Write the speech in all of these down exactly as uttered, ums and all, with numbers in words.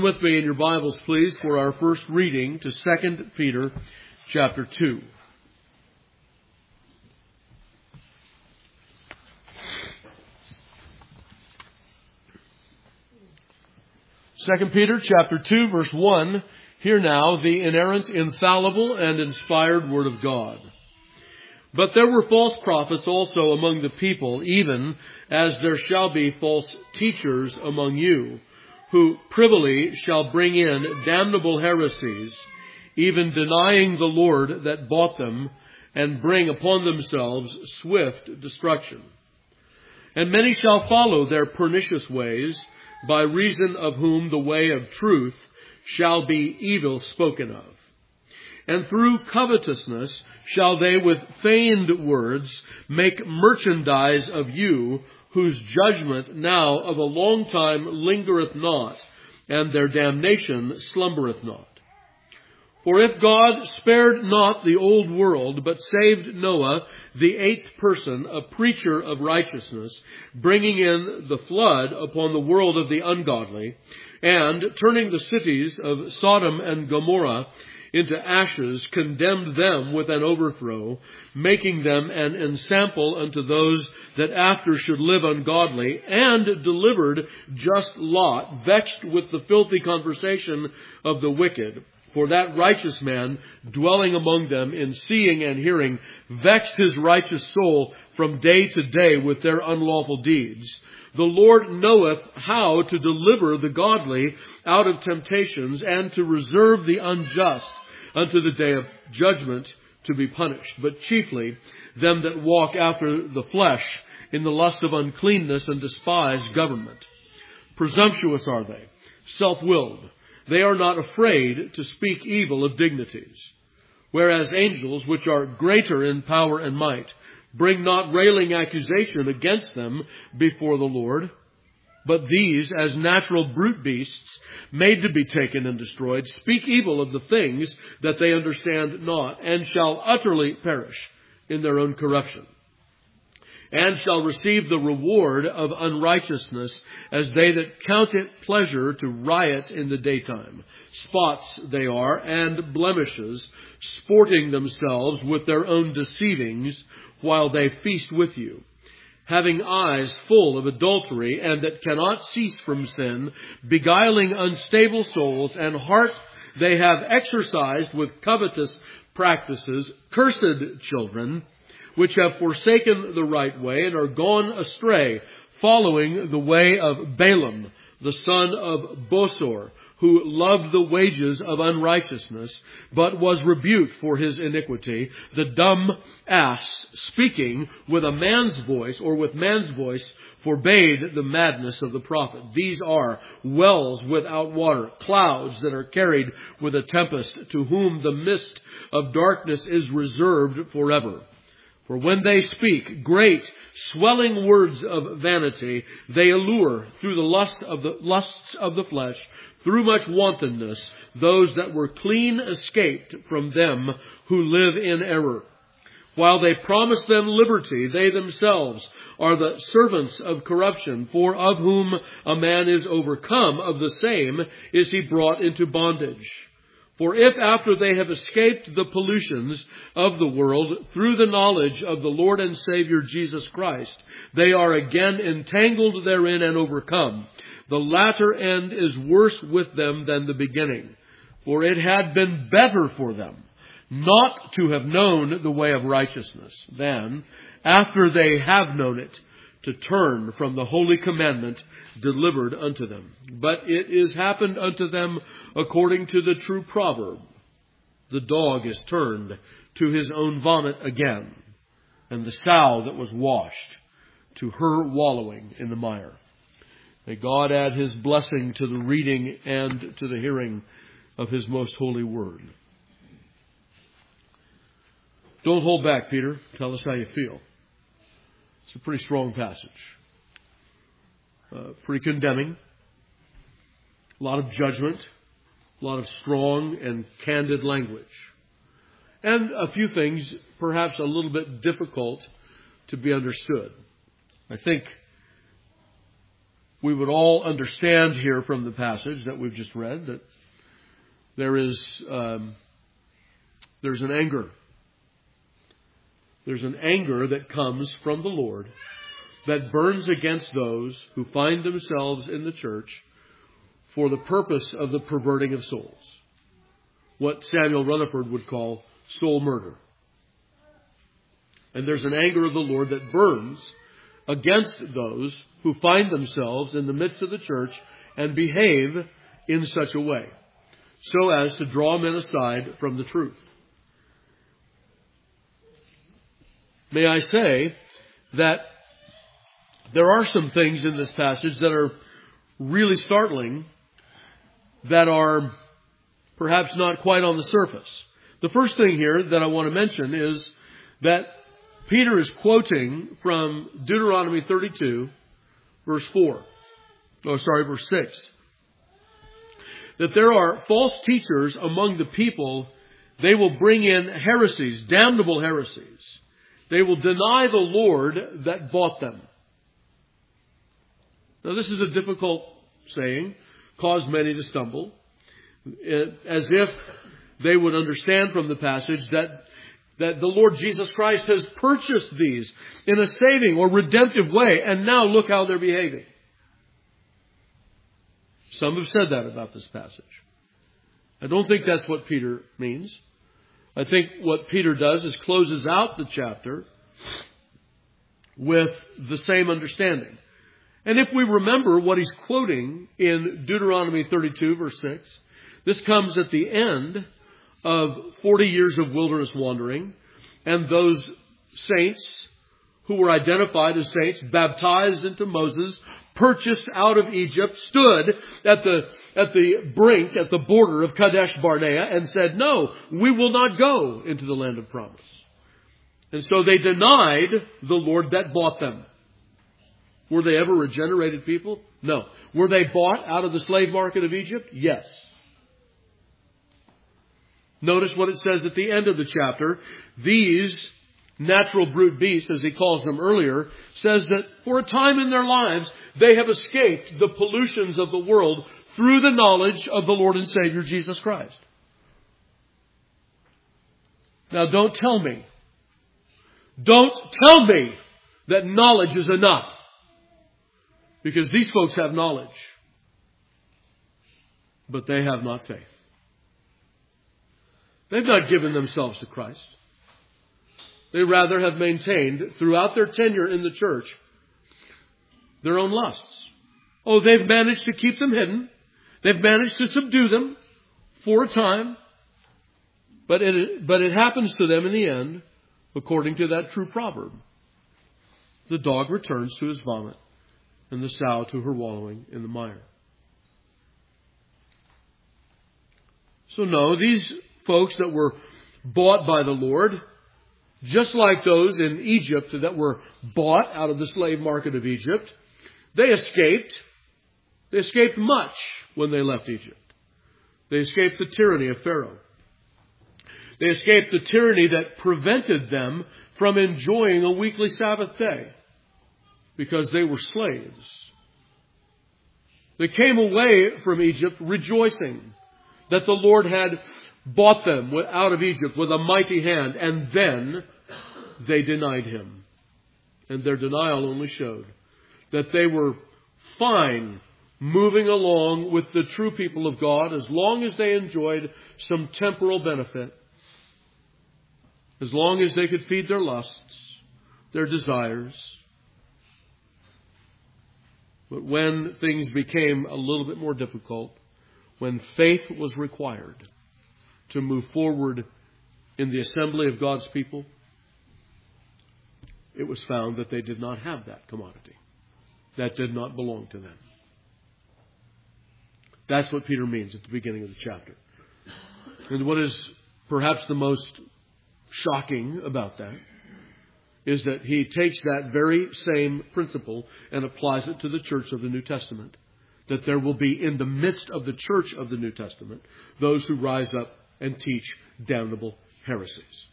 With me in your Bibles, please, for our first reading to Second Peter chapter two. Second Peter chapter two, verse one. Hear now the inerrant, infallible, and inspired Word of God. But there were false prophets also among the people, even as there shall be false teachers among you, who privily shall bring in damnable heresies, even denying the Lord that bought them, and bring upon themselves swift destruction. And many shall follow their pernicious ways, by reason of whom the way of truth shall be evil spoken of. And through covetousness shall they with feigned words make merchandise of you, whose judgment now of a long time lingereth not, and their damnation slumbereth not. For if God spared not the old world, but saved Noah, the eighth person, a preacher of righteousness, bringing in the flood upon the world of the ungodly, and turning the cities of Sodom and Gomorrah into ashes, condemned them with an overthrow, making them an ensample unto those that after should live ungodly, and delivered just Lot, vexed with the filthy conversation of the wicked. For that righteous man, dwelling among them in seeing and hearing, vexed his righteous soul from day to day with their unlawful deeds. The Lord knoweth how to deliver the godly out of temptations, and to reserve the unjust unto the day of judgment to be punished, but chiefly them that walk after the flesh in the lust of uncleanness and despise government. Presumptuous are they, self-willed. They are not afraid to speak evil of dignities. Whereas angels, which are greater in power and might, bring not railing accusation against them before the Lord. But these, as natural brute beasts, made to be taken and destroyed, speak evil of the things that they understand not, and shall utterly perish in their own corruption, and shall receive the reward of unrighteousness, as they that count it pleasure to riot in the daytime. Spots they are, and blemishes, sporting themselves with their own deceivings, while they feast with you, having eyes full of adultery, and that cannot cease from sin, beguiling unstable souls, and heart they have exercised with covetous practices. Cursed children, which have forsaken the right way, and are gone astray, following the way of Balaam, the son of Bosor, who loved the wages of unrighteousness, but was rebuked for his iniquity. The dumb ass, speaking with a man's voice, or with man's voice, forbade the madness of the prophet. These are wells without water, clouds that are carried with a tempest, to whom the mist of darkness is reserved forever. For when they speak great, swelling words of vanity, they allure through the lust of the lusts of the flesh, through much wantonness, those that were clean escaped from them who live in error. While they promise them liberty, they themselves are the servants of corruption. For of whom a man is overcome, of the same is he brought into bondage. For if after they have escaped the pollutions of the world through the knowledge of the Lord and Savior Jesus Christ, they are again entangled therein and overcome, the latter end is worse with them than the beginning. For it had been better for them not to have known the way of righteousness than, after they have known it, to turn from the holy commandment delivered unto them. But it is happened unto them according to the true proverb, the dog is turned to his own vomit again, and the sow that was washed to her wallowing in the mire. May God add His blessing to the reading and to the hearing of His most holy word. Don't hold back, Peter. Tell us how you feel. It's a pretty strong passage. Uh, pretty condemning. A lot of judgment. A lot of strong and candid language. And a few things perhaps a little bit difficult to be understood. I think we would all understand here from the passage that we've just read that there is um, there's an anger. There's an anger that comes from the Lord that burns against those who find themselves in the church for the purpose of the perverting of souls. What Samuel Rutherford would call soul murder. And there's an anger of the Lord that burns against those who find themselves in the midst of the church and behave in such a way, so as to draw men aside from the truth. May I say that there are some things in this passage that are really startling, that are perhaps not quite on the surface. The first thing here that I want to mention is that Peter is quoting from Deuteronomy thirty-two, verse four. Oh, sorry, verse six. That there are false teachers among the people. They will bring in heresies, damnable heresies. They will deny the Lord that bought them. Now, this is a difficult saying, caused many to stumble, as if they would understand from the passage that, that the Lord Jesus Christ has purchased these in a saving or redemptive way, and now look how they're behaving. Some have said that about this passage. I don't think that's what Peter means. I think what Peter does is closes out the chapter with the same understanding. And if we remember what he's quoting in Deuteronomy thirty-two, verse six, this comes at the end of forty years of wilderness wandering, and those saints who were identified as saints, baptized into Moses, purchased out of Egypt, stood at the at the brink, at the border of Kadesh Barnea, and said, "No, we will not go into the land of promise." And so they denied the Lord that bought them. Were they ever regenerated people? No. Were they bought out of the slave market of Egypt? Yes. Notice what it says at the end of the chapter. These natural brute beasts, as he calls them earlier, says that for a time in their lives, they have escaped the pollutions of the world through the knowledge of the Lord and Savior Jesus Christ. Now, don't tell me, don't tell me that knowledge is enough. Because these folks have knowledge, but they have not faith. They've not given themselves to Christ. They rather have maintained throughout their tenure in the church their own lusts. Oh, they've managed to keep them hidden. They've managed to subdue them for a time. But it, but it happens to them in the end, according to that true proverb. The dog returns to his vomit, and the sow to her wallowing in the mire. So no, these folks that were bought by the Lord, just like those in Egypt that were bought out of the slave market of Egypt, they escaped. They escaped much when they left Egypt. They escaped the tyranny of Pharaoh. They escaped the tyranny that prevented them from enjoying a weekly Sabbath day, because they were slaves. They came away from Egypt rejoicing that the Lord had bought them out of Egypt with a mighty hand, and then they denied Him. And their denial only showed that they were fine moving along with the true people of God as long as they enjoyed some temporal benefit, as long as they could feed their lusts, their desires. But when things became a little bit more difficult, when faith was required to move forward in the assembly of God's people, it was found that they did not have that commodity. That did not belong to them. That's what Peter means at the beginning of the chapter. And what is perhaps the most shocking about that is that he takes that very same principle and applies it to the church of the New Testament. That there will be in the midst of the church of the New Testament those who rise up and teach damnable heresies.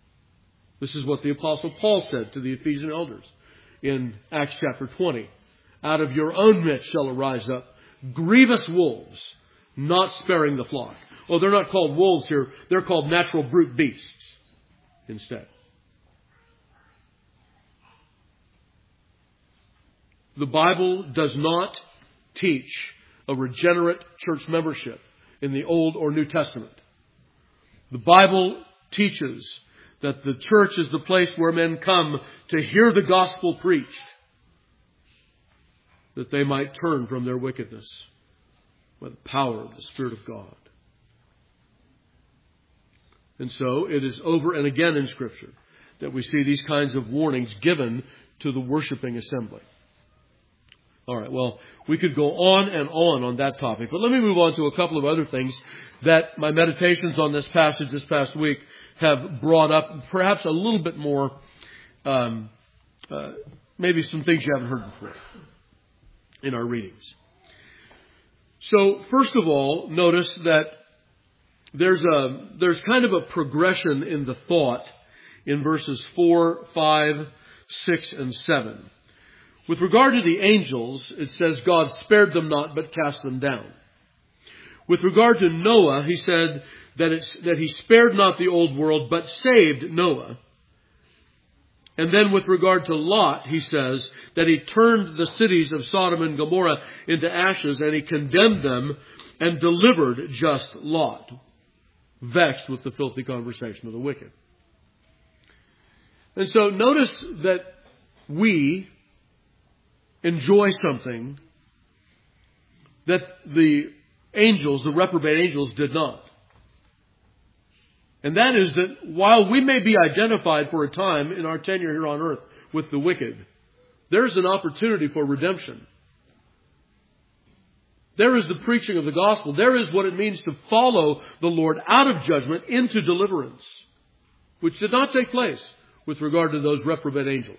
This is what the Apostle Paul said to the Ephesian elders in Acts chapter twenty, out of your own midst shall arise up grievous wolves, not sparing the flock. Oh, they're not called wolves here. They're called natural brute beasts instead. The Bible does not teach a regenerate church membership in the Old or New Testament. The Bible teaches that the church is the place where men come to hear the gospel preached, that they might turn from their wickedness by the power of the Spirit of God. And so it is over and again in Scripture that we see these kinds of warnings given to the worshiping assembly. All right, well, we could go on and on on that topic, but let me move on to a couple of other things that my meditations on this passage this past week have brought up, perhaps a little bit more, um, uh, maybe some things you haven't heard before in our readings. So, first of all, notice that there's a there's kind of a progression in the thought in verses four, five, six, and seven. With regard to the angels, it says God spared them not, but cast them down. With regard to Noah, he said that it's, that he spared not the old world, but saved Noah. And then with regard to Lot, he says that he turned the cities of Sodom and Gomorrah into ashes, and he condemned them and delivered just Lot, vexed with the filthy conversation of the wicked. And so notice that we enjoy something that the angels, the reprobate angels, did not. And that is that while we may be identified for a time in our tenure here on earth with the wicked, there's an opportunity for redemption. There is the preaching of the gospel. There is what it means to follow the Lord out of judgment into deliverance, which did not take place with regard to those reprobate angels.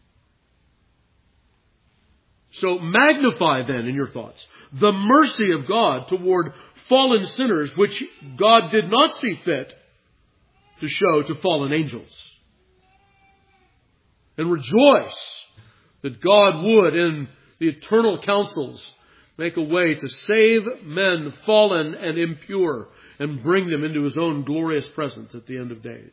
So magnify then in your thoughts the mercy of God toward fallen sinners, which God did not see fit to show to fallen angels. And rejoice that God would, in the eternal counsels, make a way to save men fallen and impure and bring them into His own glorious presence at the end of days.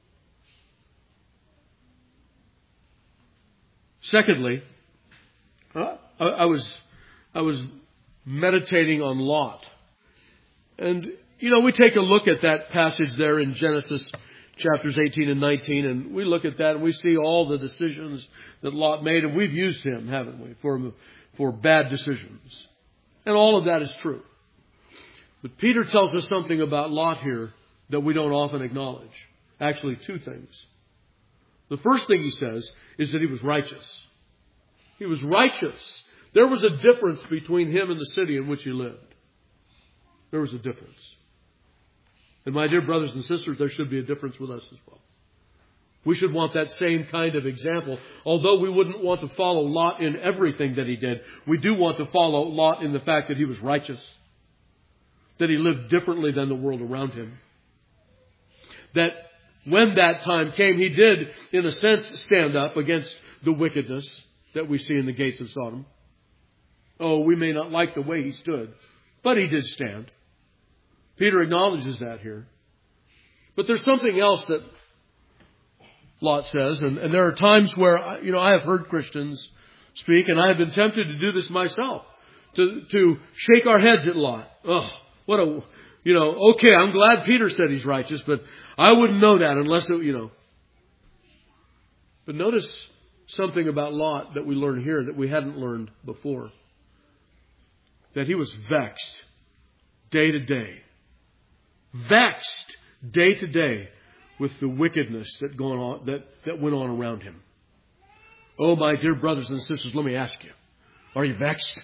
Secondly, I, I was I was meditating on Lot. And, you know, we take a look at that passage there in Genesis chapters eighteen and nineteen, and we look at that and we see all the decisions that Lot made, and we've used him, haven't we, for, for bad decisions. And all of that is true. But Peter tells us something about Lot here that we don't often acknowledge. Actually, two things. The first thing he says is that he was righteous. He was righteous. There was a difference between him and the city in which he lived. There was a difference. And my dear brothers and sisters, there should be a difference with us as well. We should want that same kind of example. Although we wouldn't want to follow Lot in everything that he did, we do want to follow Lot in the fact that he was righteous, that he lived differently than the world around him. That when that time came, he did, in a sense, stand up against the wickedness that we see in the gates of Sodom. Oh, we may not like the way he stood, but he did stand. Peter acknowledges that here. But there's something else that Lot says, and, and there are times where, you know, I have heard Christians speak, and I have been tempted to do this myself, to, to shake our heads at Lot. Oh, what a, you know, okay, I'm glad Peter said he's righteous, but I wouldn't know that unless, it, you know. But notice something about Lot that we learn here that we hadn't learned before. That he was vexed day to day. Vexed day to day with the wickedness that going on that, that went on around him. Oh, my dear brothers and sisters, let me ask you. Are you vexed?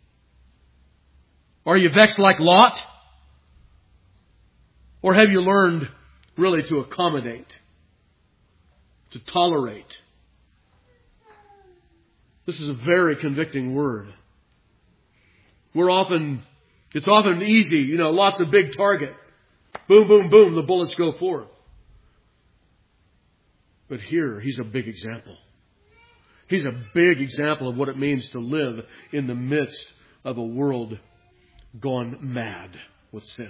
Are you vexed like Lot? Or have you learned really to accommodate? To tolerate? This is a very convicting word. We're often, it's often easy, you know, Lot's a big target. Boom, boom, boom, the bullets go forth. But here, he's a big example. He's a big example of what it means to live in the midst of a world gone mad with sin.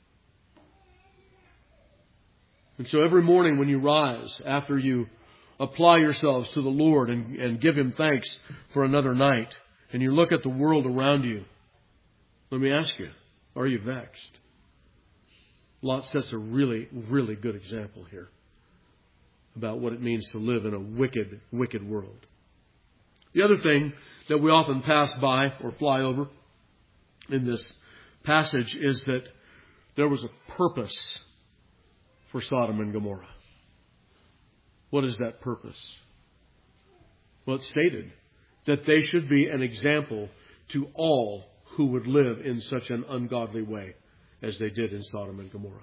And so every morning when you rise, after you apply yourselves to the Lord and, and give Him thanks for another night, and you look at the world around you, let me ask you, are you vexed? Lot sets a really, really good example here about what it means to live in a wicked, wicked world. The other thing that we often pass by or fly over in this passage is that there was a purpose for Sodom and Gomorrah. What is that purpose? Well, it's stated that they should be an example to all who would live in such an ungodly way as they did in Sodom and Gomorrah.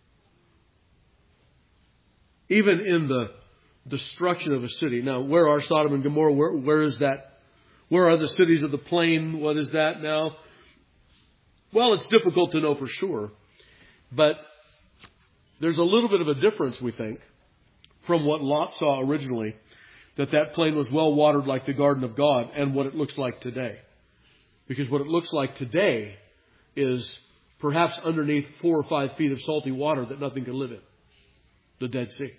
Even in the destruction of a city. Now, where are Sodom and Gomorrah? Where, where is that? Where are the cities of the plain? What is that now? Well, it's difficult to know for sure. But there's a little bit of a difference, we think, from what Lot saw originally, that that plain was well watered like the garden of God, and what it looks like today. Because what it looks like today is perhaps underneath four or five feet of salty water that nothing can live in. The Dead Sea.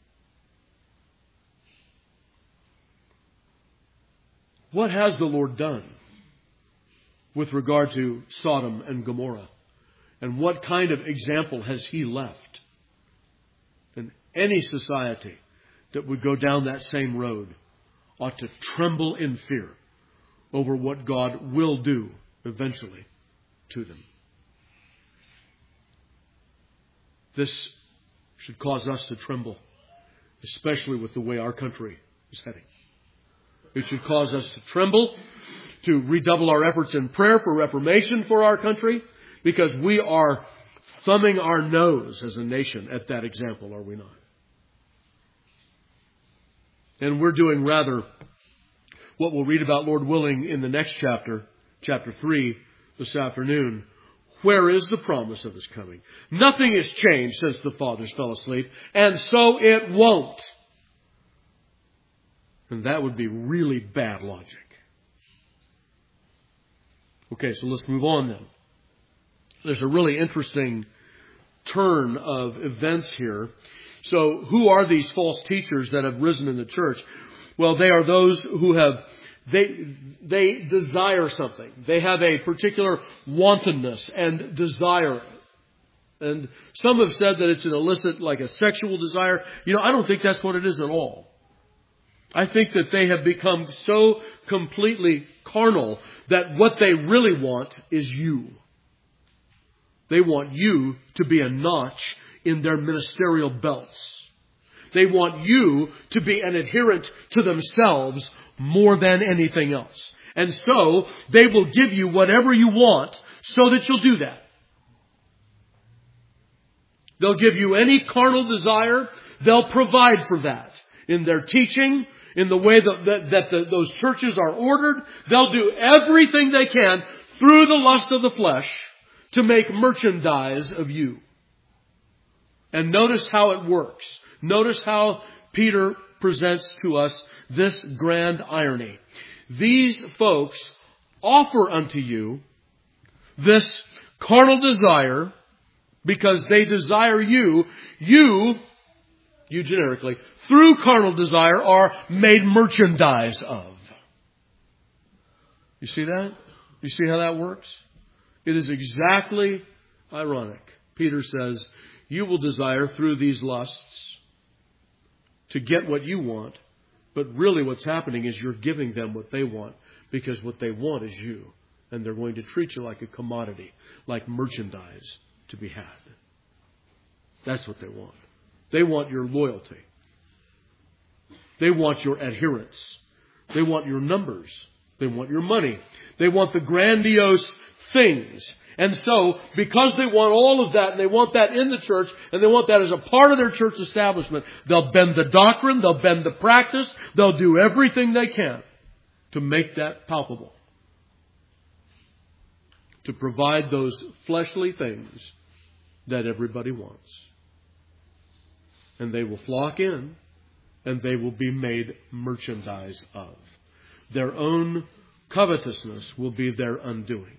What has the Lord done with regard to Sodom and Gomorrah? And what kind of example has He left? And any society that would go down that same road ought to tremble in fear over what God will do eventually to them. This should cause us to tremble, especially with the way our country is heading. It should cause us to tremble, to redouble our efforts in prayer for reformation for our country, because we are thumbing our nose as a nation at that example, are we not? And we're doing rather what we'll read about, Lord willing, in the next chapter, chapter three, this afternoon. Where is the promise of His coming? Nothing has changed since the fathers fell asleep, and so it won't. And that would be really bad logic. Okay, so let's move on then. There's a really interesting turn of events here. So who are these false teachers that have risen in the church? Well, they are those who have, they, they desire something. They have a particular wantonness and desire. And some have said that it's an illicit, like a sexual desire. You know, I don't think that's what it is at all. I think that they have become so completely carnal that what they really want is you. They want you to be a notch in their ministerial belts. They want you to be an adherent to themselves more than anything else. And so they will give you whatever you want so that you'll do that. They'll give you any carnal desire. They'll provide for that in their teaching, in the way that, that, that the, those churches are ordered. They'll do everything they can through the lust of the flesh to make merchandise of you. And notice how it works. Notice how Peter presents to us this grand irony. These folks offer unto you this carnal desire because they desire you. You, you generically, through carnal desire are made merchandise of. You see that? You see how that works? It is exactly ironic. Peter says, you will desire through these lusts to get what you want, but really what's happening is you're giving them what they want, because what they want is you, and they're going to treat you like a commodity, like merchandise to be had. That's what they want. They want your loyalty. They want your adherence. They want your numbers. They want your money. They want the grandiose things. And so, because they want all of that, and they want that in the church, and they want that as a part of their church establishment, they'll bend the doctrine, they'll bend the practice, they'll do everything they can to make that palpable. To provide those fleshly things that everybody wants. And they will flock in, and they will be made merchandise of. Their own covetousness will be their undoing.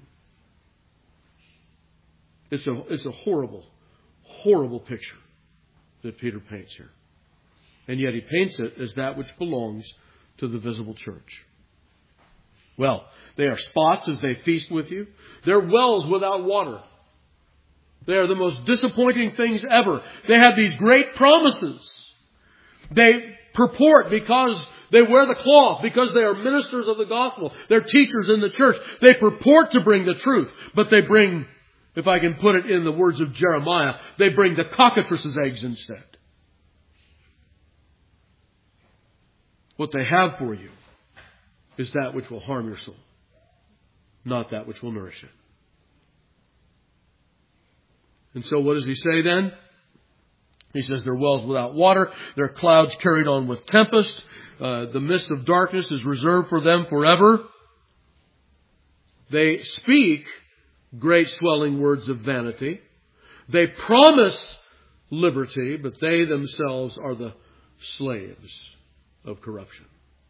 It's a, it's a horrible, horrible picture that Peter paints here. And yet he paints it as that which belongs to the visible church. Well, they are spots as they feast with you. They're wells without water. They are the most disappointing things ever. They have these great promises. They purport because they wear the cloth, because they are ministers of the gospel. They're teachers in the church. They purport to bring the truth, but they bring, if I can put it in the words of Jeremiah, they bring the cockatrice's eggs instead. What they have for you is that which will harm your soul, not that which will nourish it. And so what does he say then? He says they're wells without water. They're clouds carried on with tempest. Uh, the mist of darkness is reserved for them forever. They speak great swelling words of vanity. They promise liberty, but they themselves are the slaves of corruption.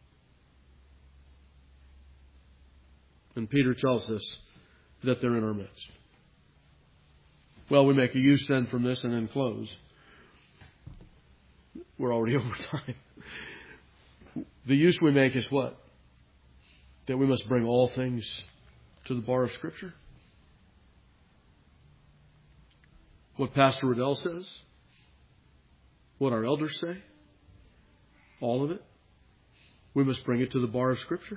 And Peter tells us that they're in our midst. Well, we make a use then from this and then close. We're already over time. The use we make is what? That we must bring all things to the bar of Scripture. What Pastor Riddell says. What our elders say. All of it. We must bring it to the bar of Scripture.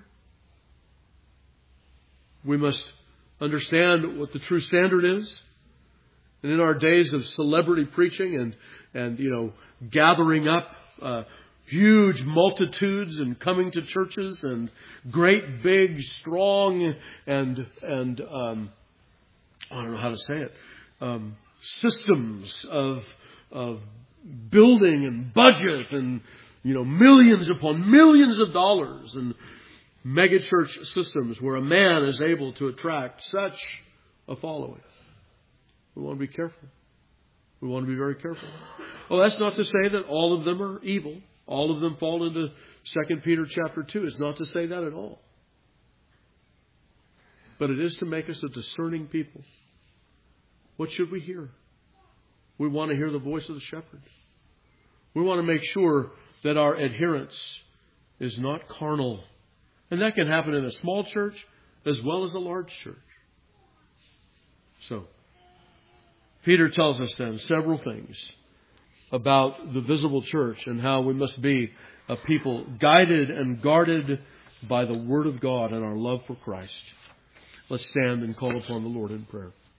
We must understand what the true standard is. And in our days of celebrity preaching and, and you know, gathering up uh, huge multitudes and coming to churches and great, big, strong and, and um, I don't know how to say it, um, systems of, of building and budget and, you know, millions upon millions of dollars and megachurch systems where a man is able to attract such a following. We want to be careful. We want to be very careful. Oh, that's not to say that all of them are evil. All of them fall into Second Peter chapter two. It's not to say that at all. But it is to make us a discerning people. What should we hear? We want to hear the voice of the shepherd. We want to make sure that our adherence is not carnal. And that can happen in a small church as well as a large church. So, Peter tells us then several things about the visible church and how we must be a people guided and guarded by the Word of God and our love for Christ. Let's stand and call upon the Lord in prayer.